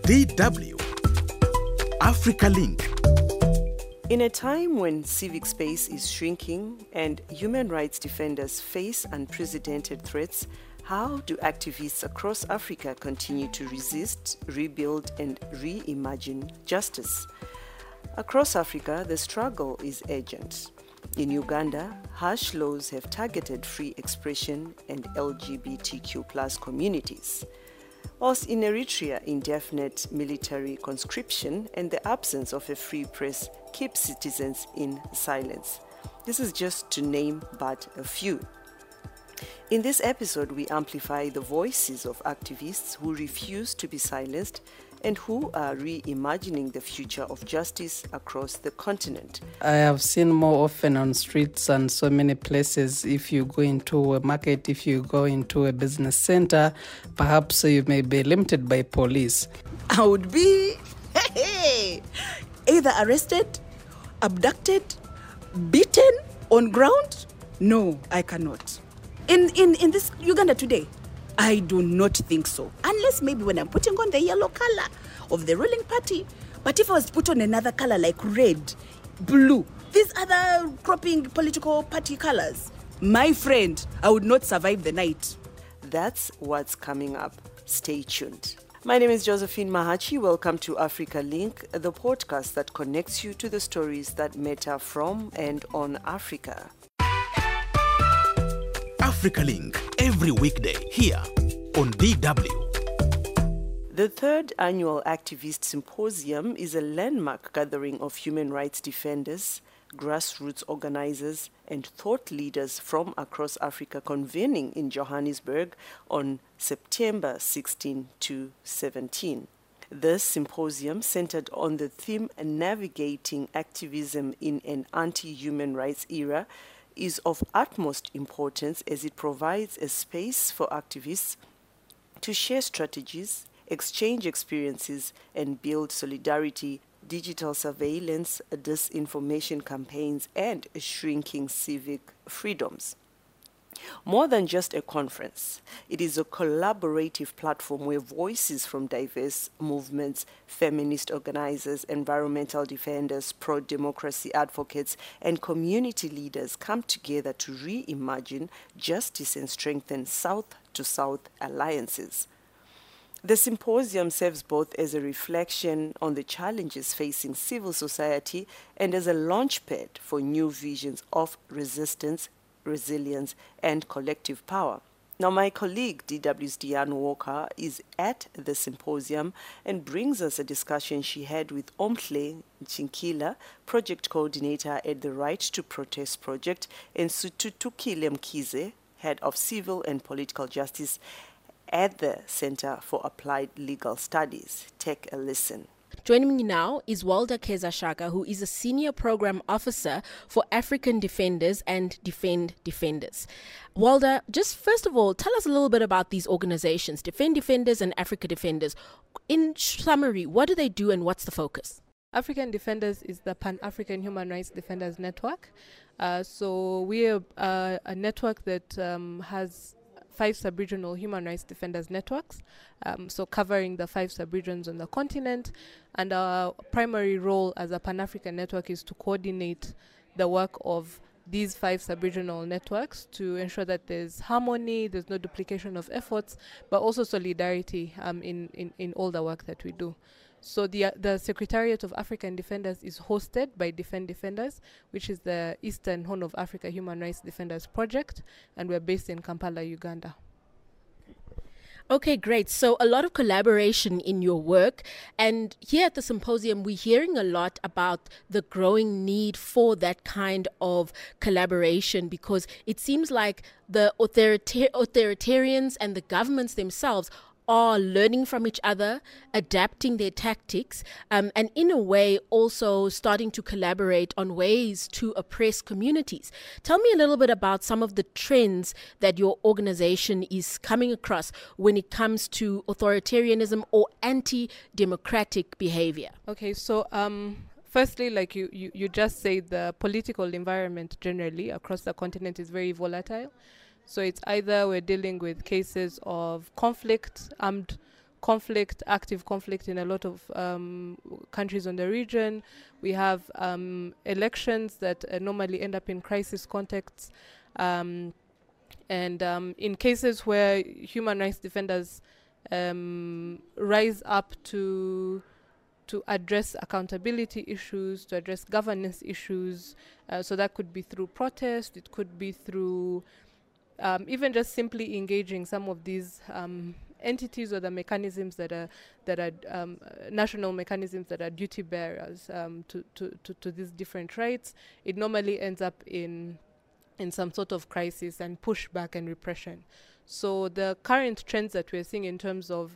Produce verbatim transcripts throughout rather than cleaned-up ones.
D W Africa Link. In a time when civic space is shrinking and human rights defenders face unprecedented threats, how do activists across Africa continue to resist, rebuild, and reimagine justice? Across Africa, the struggle is urgent. In Uganda, harsh laws have targeted free expression and L G B T Q plus communities. Whilst in Eritrea, indefinite military conscription and the absence of a free press keep citizens in silence. This is just to name but a few. In this episode, we amplify the voices of activists who refuse to be silenced and who are reimagining the future of justice across the continent. I have seen more often on streets and so many places. If you go into a market, if you go into a business center, perhaps you may be limited by police. I would be hey, either arrested, abducted, beaten on ground. No, I cannot. In, in, in this Uganda today, I do not think so. Unless maybe when I'm putting on the yellow color of the ruling party. But if I was put on another color like red, blue, these other cropping political party colors, my friend, I would not survive the night. That's what's coming up. Stay tuned. My name is Josephine Mahachi. Welcome to Africa Link, the podcast that connects you to the stories that matter from and on Africa. Africa Link, every weekday here on D W. The third annual Activist Symposium is a landmark gathering of human rights defenders, grassroots organizers, and thought leaders from across Africa convening in Johannesburg on September sixteenth to seventeenth. This symposium centered on the theme Navigating Activism in an Anti-Human Rights Era is of utmost importance as it provides a space for activists to share strategies, exchange experiences, and build solidarity, digital surveillance, disinformation campaigns, and shrinking civic freedoms. More than just a conference, it is a collaborative platform where voices from diverse movements, feminist organizers, environmental defenders, pro-democracy advocates, and community leaders come together to reimagine justice and strengthen South-to-South alliances. The symposium serves both as a reflection on the challenges facing civil society and as a launchpad for new visions of resistance, resilience, and collective power. Now, my colleague D W's Diane Walker is at the symposium and brings us a discussion she had with Omhle Chinkila, project coordinator at the Right to Protest project, and Sututukile Mkize, head of civil and political justice at the Center for Applied Legal Studies. Take a listen. Joining me now is Walda Kezashaka, who is a Senior Program Officer for African Defenders and Defend Defenders. Walda, just first of all, tell us a little bit about these organizations, Defend Defenders and Africa Defenders. In summary, what do they do and what's the focus? African Defenders is the Pan-African Human Rights Defenders Network. Uh, so we are uh, a network that um, has five sub-regional human rights defenders networks, um, so covering the five sub-regions on the continent. And our primary role as a Pan-African network is to coordinate the work of these five sub-regional networks to ensure that there's harmony, there's no duplication of efforts, but also solidarity um, in, in, in all the work that we do. So the uh, the Secretariat of African Defenders is hosted by Defend Defenders, which is the Eastern Horn of Africa Human Rights Defenders Project, and we're based in Kampala, Uganda. Okay, great. So a lot of collaboration in your work. And here at the symposium, we're hearing a lot about the growing need for that kind of collaboration, because it seems like the authorita- authoritarians and the governments themselves are learning from each other, adapting their tactics, um, and in a way also starting to collaborate on ways to oppress communities. Tell me a little bit about some of the trends that your organization is coming across when it comes to authoritarianism or anti-democratic behavior. Okay, so um, firstly, like you, you, you just said, the political environment generally across the continent is very volatile. So it's either we're dealing with cases of conflict, armed conflict, active conflict in a lot of um, countries on the region. We have um, elections that uh, normally end up in crisis contexts. Um, and um, in cases where human rights defenders um, rise up to to address accountability issues, to address governance issues, uh, so that could be through protest, it could be through um, even just simply engaging some of these um, entities or the mechanisms that are that are um, uh, national mechanisms that are duty bearers um, to, to, to, to these different rights. It normally ends up in in some sort of crisis and pushback and repression. So the current trends that we're seeing in terms of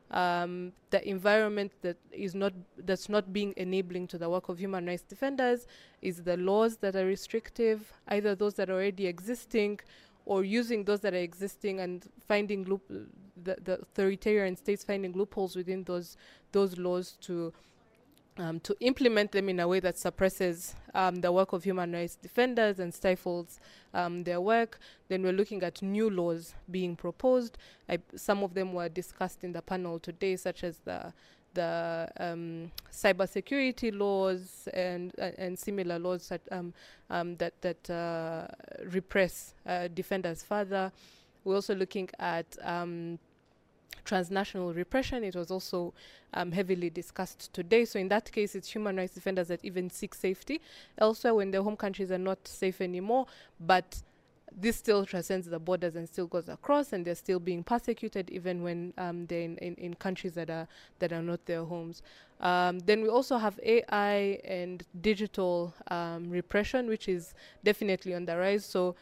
um, the environment that is not that's not being enabling to the work of human rights defenders is the laws that are restrictive, either those that are already existing or using those that are existing and finding loop the, the authoritarian states finding loopholes within those those laws to um, to implement them in a way that suppresses um, the work of human rights defenders and stifles um, their work. Then we're looking at new laws being proposed. I, some of them were discussed in the panel today, such as the the um, cybersecurity laws and uh, and similar laws that um, um, that that uh, repress uh, defenders further. We're also looking at um, transnational repression. It was also um, heavily discussed today. So in that case, it's human rights defenders that even seek safety elsewhere when their home countries are not safe anymore. But this still transcends the borders and still goes across, and they're still being persecuted even when um, they're in, in, in countries that are that are not their homes. Um, then we also have A I and digital um, repression, which is definitely on the rise. So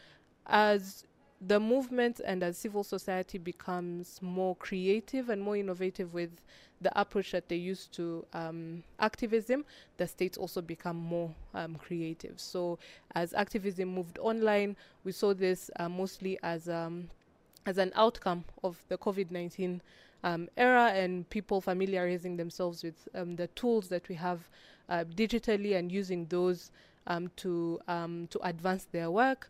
as the movement and as civil society becomes more creative and more innovative with the approach that they use to um, activism, the states also become more um, creative. So as activism moved online, we saw this uh, mostly as um, as an outcome of the COVID nineteen um, era and people familiarizing themselves with um, the tools that we have uh, digitally and using those um, to um, to advance their work.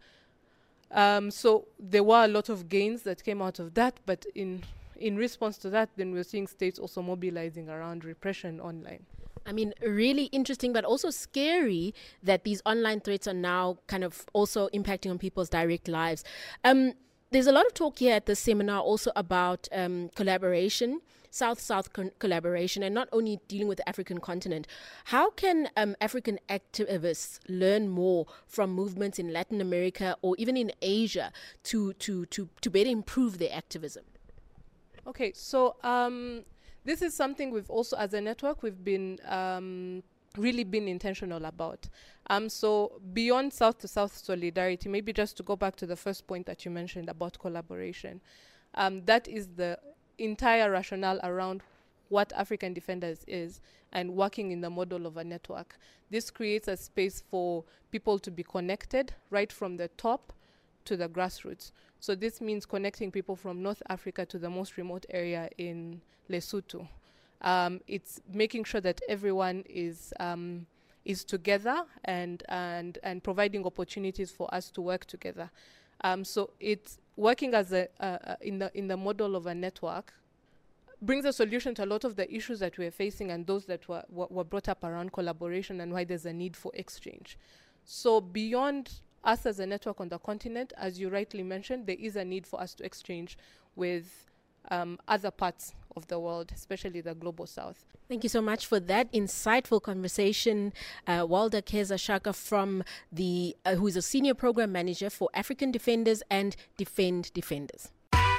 Um, so there were a lot of gains that came out of that, but in in response to that, then we're seeing states also mobilizing around repression online. I mean, really interesting, but also scary that these online threats are now kind of also impacting on people's direct lives. Um, there's a lot of talk here at the seminar also about um, collaboration, South-South con- collaboration, and not only dealing with the African continent. How can um, African activists learn more from movements in Latin America or even in Asia to to to, to better improve their activism? Okay, so um, this is something we've also, as a network, we've been um, really been intentional about. Um, so beyond South-to-South solidarity, maybe just to go back to the first point that you mentioned about collaboration, um, that is the entire rationale around what African Defenders is and working in the model of a network. This creates a space for people to be connected right from the top to the grassroots. So this means connecting people from North Africa to the most remote area in Lesotho. Um, it's making sure that everyone is um, is together and and and providing opportunities for us to work together. Um, so it's working as a uh, uh, in the in the model of a network brings a solution to a lot of the issues that we're facing and those that were, were were brought up around collaboration and why there's a need for exchange. So beyond us as a network on the continent, as you rightly mentioned, there is a need for us to exchange with um, other parts of the world, especially the global south. Thank you so much for that insightful conversation. Uh, Walda Keza Shaka from the, uh, who is a senior program manager for African Defenders and Defend Defenders.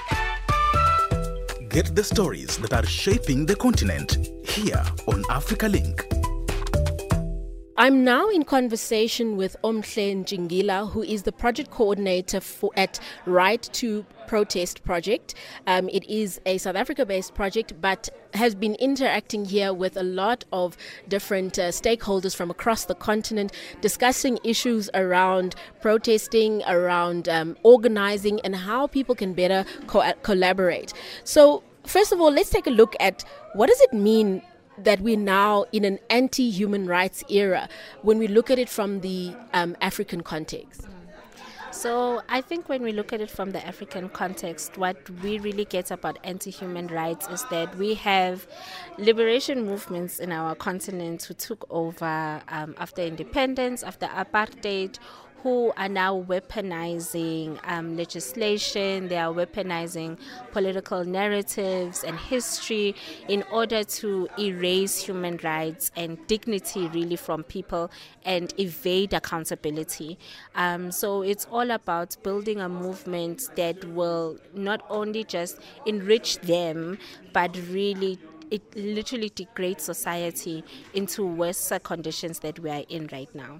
Get the stories that are shaping the continent here on Africa Link. I'm now in conversation with Omhle Njingila, who is the project coordinator for at Right to Protest project. Um, it is a South Africa-based project, but has been interacting here with a lot of different uh, stakeholders from across the continent, discussing issues around protesting, around um, organizing, and how people can better co- collaborate. So, first of all, let's take a look at what does it mean that we're now in an anti-human rights era when we look at it from the um, African context. So I think when we look at it from the African context, what we really get about anti-human rights is that we have liberation movements in our continent who took over um, after independence, after apartheid, who are now weaponizing um, legislation, they are weaponizing political narratives and history in order to erase human rights and dignity really from people and evade accountability. Um, so it's all about building a movement that will not only just enrich them, but really it literally degrades society into worse conditions that we are in right now.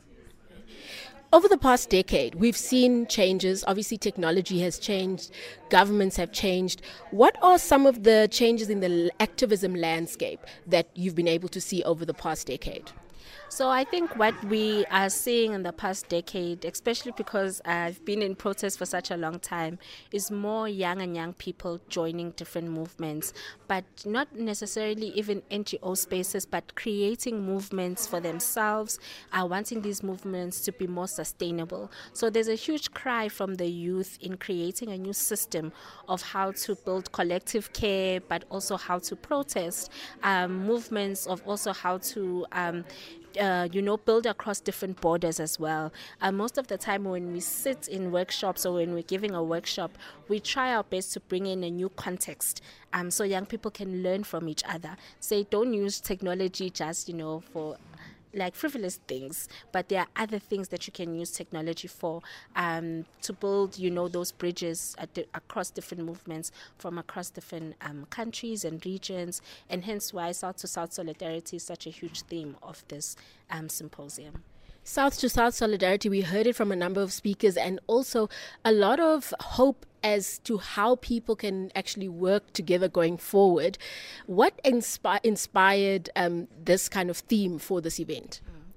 Over the past decade, we've seen changes. Obviously, technology has changed, governments have changed. What are some of the changes in the activism landscape that you've been able to see over the past decade? So I think what we are seeing in the past decade, especially because I've been in protest for such a long time, is more young and young people joining different movements, but not necessarily even N G O spaces, but creating movements for themselves, uh, wanting these movements to be more sustainable. So there's a huge cry from the youth in creating a new system of how to build collective care, but also how to protest, um, movements of also how to um, Uh, you know, build across different borders as well. Uh, most of the time when we sit in workshops or when we're giving a workshop, we try our best to bring in a new context um, so young people can learn from each other. Say, don't use technology just, you know, for like frivolous things, but there are other things that you can use technology for um, to build, you know, those bridges at the, across different movements from across different um, countries and regions, and hence why South to South solidarity is such a huge theme of this um, symposium. South to South solidarity, we heard it from a number of speakers, and also a lot of hope as to how people can actually work together going forward. What inspi- inspired um, this kind of theme for this event?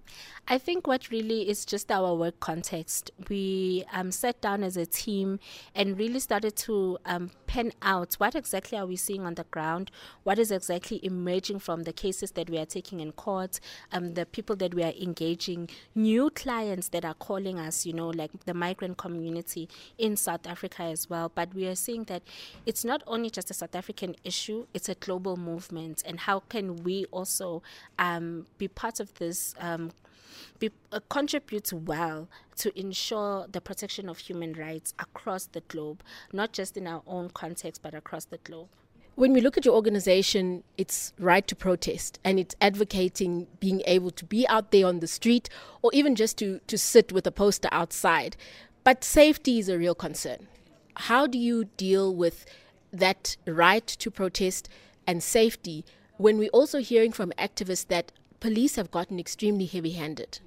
I think what really is just our work context. We um, sat down as a team and really started to um, pen out what exactly are we seeing on the ground, what is exactly emerging from the cases that we are taking in court, um, the people that we are engaging, new clients that are calling us, you know, like the migrant community in South Africa as well. But we are seeing that it's not only just a South African issue, it's a global movement. And how can we also um, be part of this um Be, uh, contribute well to ensure the protection of human rights across the globe, not just in our own context, but across the globe. When we look at your organization, it's right to protest, and it's advocating being able to be out there on the street or even just to, to sit with a poster outside. But safety is a real concern. How do you deal with that right to protest and safety when we're also hearing from activists that police have gotten extremely heavy-handed?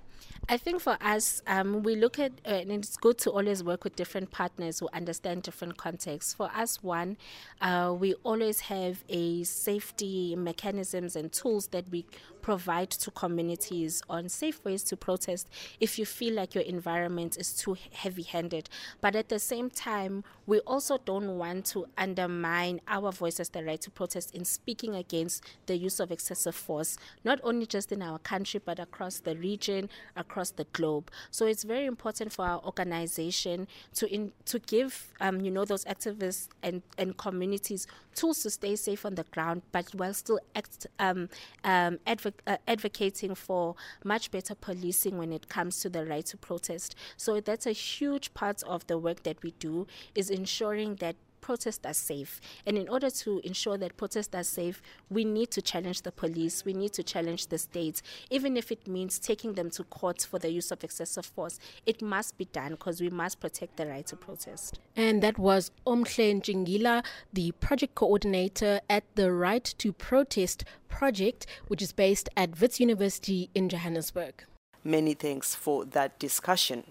I think for us, um, we look at, uh, and it's good to always work with different partners who understand different contexts. For us, one, uh, we always have a safety mechanisms and tools that we provide to communities on safe ways to protest if you feel like your environment is too heavy-handed. But at the same time, we also don't want to undermine our voice as the right to protest in speaking against the use of excessive force, not only just in our country, but across the region, across the globe. So it's very important for our organization to in, to give, um, you know, those activists and, and communities tools to stay safe on the ground, but while still act, um, um, adv- uh, advocating for much better policing when it comes to the right to protest. So that's a huge part of the work that we do, is ensuring that protests are safe. And in order to ensure that protests are safe, we need to challenge the police, we need to challenge the states, even if it means taking them to court for the use of excessive force. It must be done because we must protect the right to protest. And that was Omhle Njingila, the project coordinator at the Right to Protest project, which is based at Wits University in Johannesburg. Many thanks for that discussion.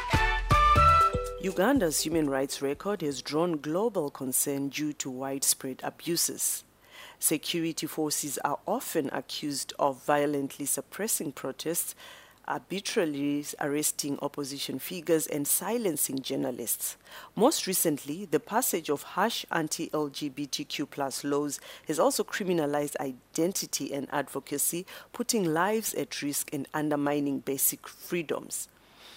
Uganda's human rights record has drawn global concern due to widespread abuses. Security forces are often accused of violently suppressing protests, arbitrarily arresting opposition figures, and silencing journalists. Most recently, the passage of harsh anti-L G B T Q plus laws has also criminalized identity and advocacy, putting lives at risk and undermining basic freedoms.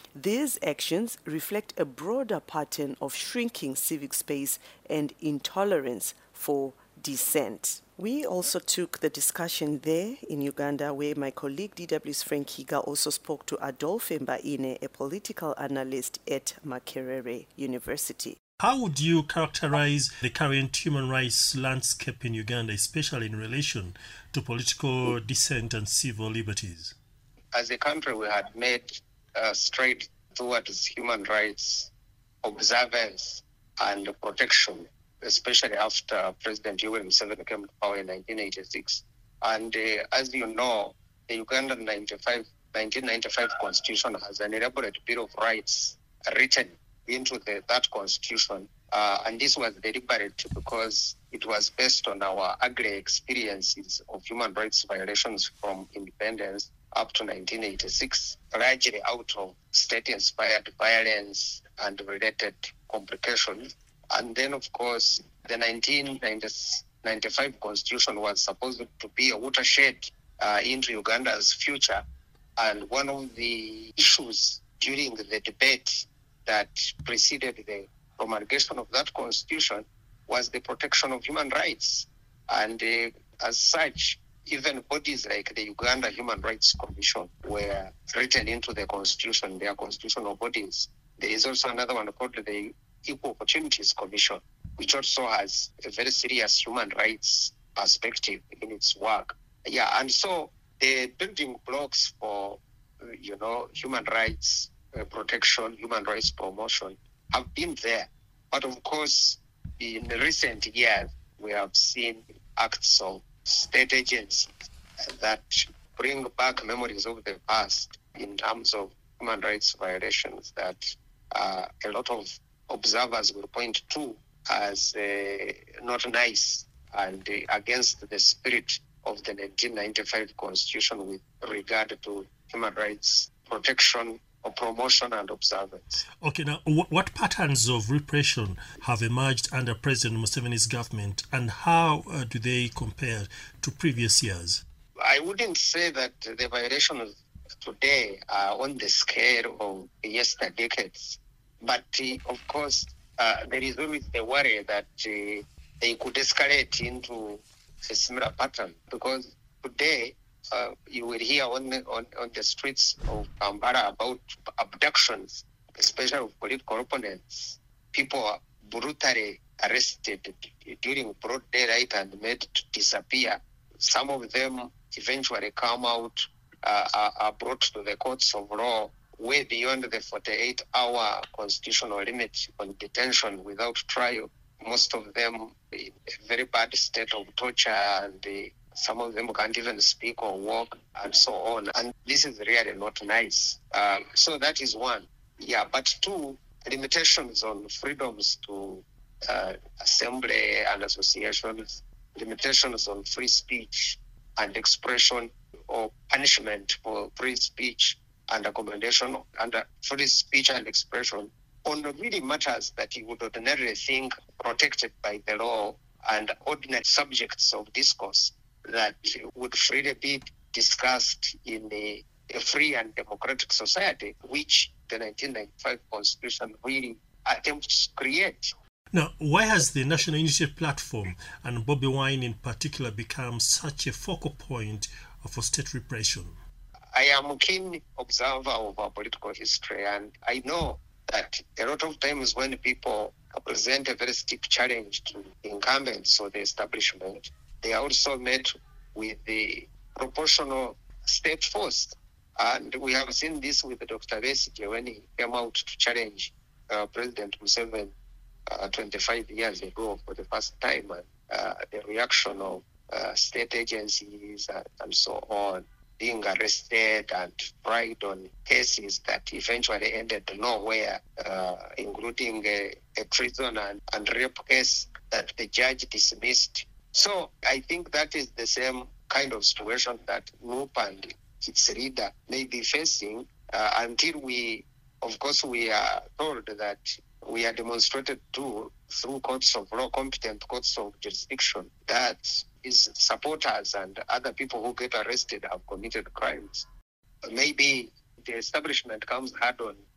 These actions reflect a broader pattern of shrinking civic space and intolerance for dissent. We also took the discussion there in Uganda, where my colleague D W's Frank Higa also spoke to Adolphe Mbaine, a political analyst at Makerere University. How would you characterize the current human rights landscape in Uganda, especially in relation to political dissent and civil liberties? As a country, we had made uh, straight towards human rights observance and protection, especially after President Yoweri Museveni came to power in nineteen eighty-six. And uh, as you know, the Ugandan nineteen ninety-five Constitution has an elaborate Bill of Rights written into the, that Constitution. Uh, and this was deliberate because it was based on our ugly experiences of human rights violations from independence up to nineteen eighty-six, largely out of state-inspired violence and related complications. And then, of course, the nineteen ninety-five Constitution was supposed to be a watershed uh, into Uganda's future. And one of the issues during the debate that preceded the promulgation of that Constitution was the protection of human rights. And uh, as such, even bodies like the Uganda Human Rights Commission were written into the Constitution, they are constitutional bodies. There is also another one called the Equal Opportunities Commission, which also has a very serious human rights perspective in its work. Yeah, and so the building blocks for, you know, human rights uh, protection, human rights promotion have been there. But of course, in recent years, we have seen acts of state agencies that bring back memories of the past in terms of human rights violations that uh, a lot of observers will point to as uh, not nice and uh, against the spirit of the nineteen ninety-five Constitution with regard to human rights protection or promotion and observance. Okay, now what, what patterns of repression have emerged under President Museveni's government, and how uh, do they compare to previous years? I wouldn't say that the violations today are on the scale of yesterday decades, but uh, of course uh, there is always the worry that uh, they could escalate into a similar pattern, because today Uh, you will hear on the, on, on the streets of Kampala about abductions, especially of political opponents. People are brutally arrested during broad daylight and made to disappear. Some of them eventually come out, uh, are, are brought to the courts of law way beyond the forty-eight hour constitutional limit on detention without trial. Most of them in a very bad state of torture, and uh, some of them can't even speak or walk and so on. And this is really not nice. Um, so that is one. Yeah, but two, limitations on freedoms to uh, assembly and associations, limitations on free speech and expression, or punishment for free speech and accommodation under free speech and expression on really matters that you would ordinarily think protected by the law and ordinary subjects of discourse that would freely be discussed in a, a free and democratic society, which the nineteen ninety-five Constitution really attempts to create. Now, why has the National Unity Platform and Bobi Wine in particular become such a focal point for state repression? I am a keen observer of our political history, and I know that a lot of times when people present a very steep challenge to the incumbents or the establishment, they are also met with the proportional state force. And we have seen this with Doctor Besigye when he came out to challenge uh, President Museveni uh, twenty-five years ago for the first time. And uh, the reaction of uh, state agencies and, and so on, being arrested and tried on cases that eventually ended nowhere, uh, including a, a treason and, and rape case that the judge dismissed. So I think that is the same kind of situation that N U P and its leader may be facing uh, until we, of course, we are told that we are demonstrated to through courts of law, competent courts of jurisdiction, that his supporters and other people who get arrested have committed crimes. Maybe the establishment comes hard on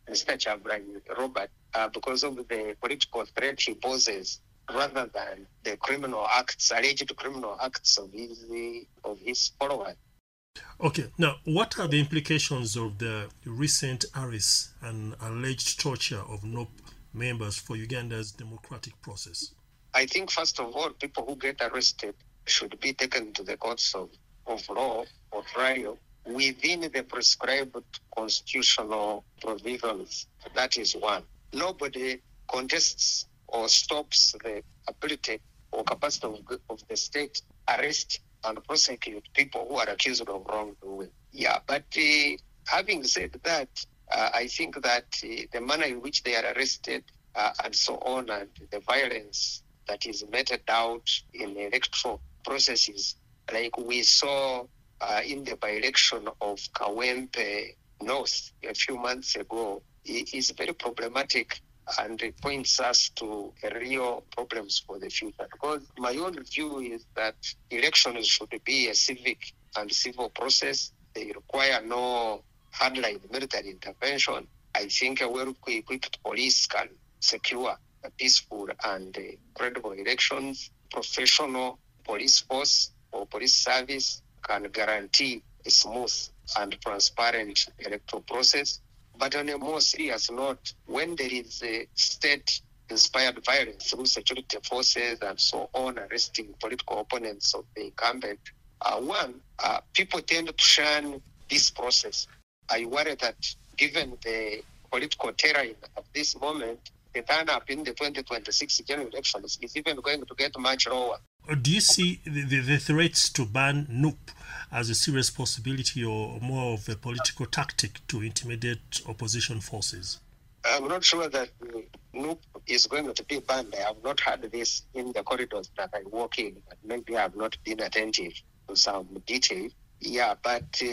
Mister Chagulanyi Robert uh, because of the political threat he poses, rather than the criminal acts, alleged criminal acts of his of his followers. Okay, now what are the implications of the recent arrests and alleged torture of N U P members for Uganda's democratic process? I think, first of all, people who get arrested should be taken to the courts of, of law or trial within the prescribed constitutional provisions. That is one. Nobody contests or stops the ability or capacity of, of the state arrest and prosecute people who are accused of wrongdoing. Yeah, but uh, having said that, uh, I think that uh, the manner in which they are arrested uh, and so on, and the violence that is meted out in electoral processes, like we saw uh, in the by-election of Kawempe North a few months ago, is very problematic, and it points us to real problems for the future. Because my own view is that elections should be a civic and civil process. They require no hardline military intervention. I think a well-equipped police can secure a peaceful and uh, credible elections. Professional police force or police service can guarantee a smooth and transparent electoral process. But on a more serious note, when there is a state-inspired violence through security forces and so on, arresting political opponents of the incumbent, uh, one, uh, people tend to shun this process. I worry that given the political terrain at this moment, the turn-up in the twenty twenty-six general elections is even going to get much lower. Do you see the, the, the threats to ban N U P as a serious possibility or more of a political tactic to intimidate opposition forces? I'm not sure that N U P is going to be banned. I have not heard this in the corridors that I walk in, but maybe I have not been attentive to some detail. Yeah, but uh,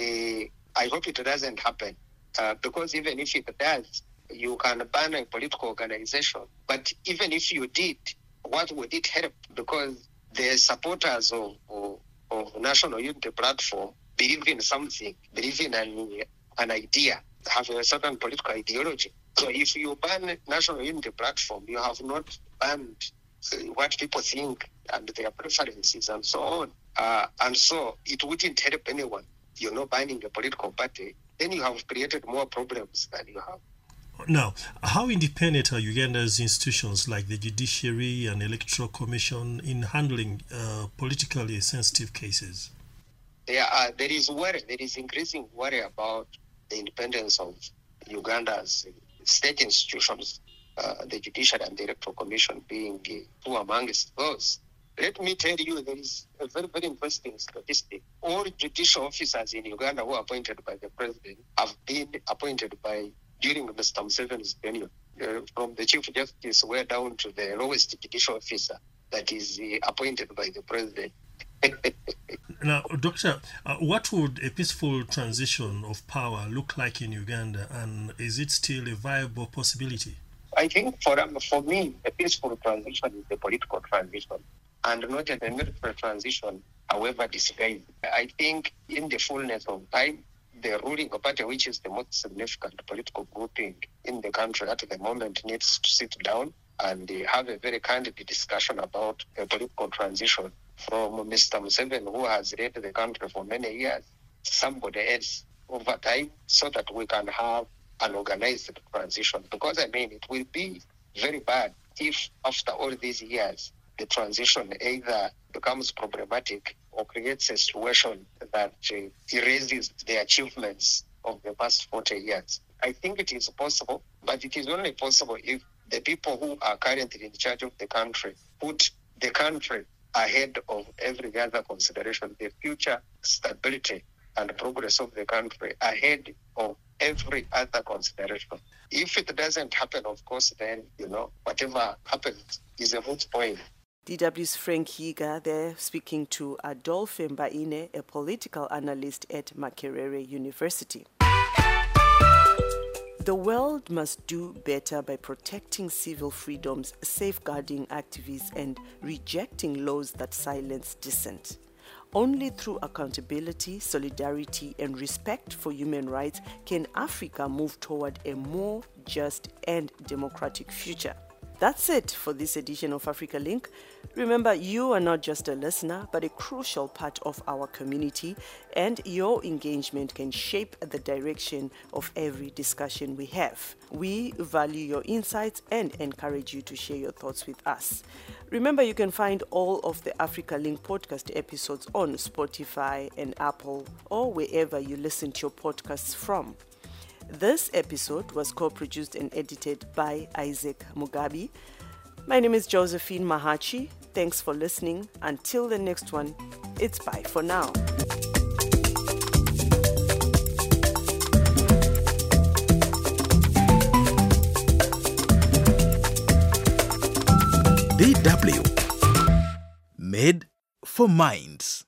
I hope it doesn't happen, uh, because even if it does, you can ban a political organization. But even if you did, what would it help? Because the supporters of, of, of National Unity Platform believe in something, believe in an, an idea, have a certain political ideology. So if you ban National Unity Platform, you have not banned uh, what people think and their preferences and so on. Uh, and so it wouldn't help anyone. You're not banning a political party. Then you have created more problems than you have. Now, how independent are Uganda's institutions like the Judiciary and Electoral Commission in handling uh, politically sensitive cases? There, are, there is worry, there is increasing worry about the independence of Uganda's state institutions, uh, the Judiciary and the Electoral Commission being uh, two amongst those. Let me tell you, there is a very, very interesting statistic. All judicial officers in Uganda who are appointed by the president have been appointed by during Mister Museveni's tenure, uh, from the Chief Justice way down to the lowest judicial officer that is uh, appointed by the president. Now, Doctor, uh, what would a peaceful transition of power look like in Uganda, and is it still a viable possibility? I think for um, for me, a peaceful transition is a political transition, and not a military transition, however disguised. I think in the fullness of time, the ruling party, which is the most significant political grouping in the country at the moment, needs to sit down and uh, have a very candid discussion about a political transition from Mister Museveni, who has led the country for many years, somebody else over time, so that we can have an organized transition. Because, I mean, it will be very bad if after all these years, the transition either becomes problematic or creates a situation that uh, erases the achievements of the past forty years. I think it is possible, but it is only possible if the people who are currently in charge of the country put the country ahead of every other consideration, the future stability and progress of the country ahead of every other consideration. If it doesn't happen, of course, then, you know, whatever happens is a moot point. D W's Frank Higa there speaking to Adolphe Mbaine, a political analyst at Makerere University. The world must do better by protecting civil freedoms, safeguarding activists, and rejecting laws that silence dissent. Only through accountability, solidarity, and respect for human rights can Africa move toward a more just and democratic future. That's it for this edition of Africa Link. Remember, you are not just a listener, but a crucial part of our community, and your engagement can shape the direction of every discussion we have. We value your insights and encourage you to share your thoughts with us. Remember, you can find all of the Africa Link podcast episodes on Spotify and Apple, or wherever you listen to your podcasts from. This episode was co-produced and edited by Isaac Mugabi. My name is Josephine Mahachi. Thanks for listening. Until the next one, it's bye for now. D W. Made for Minds.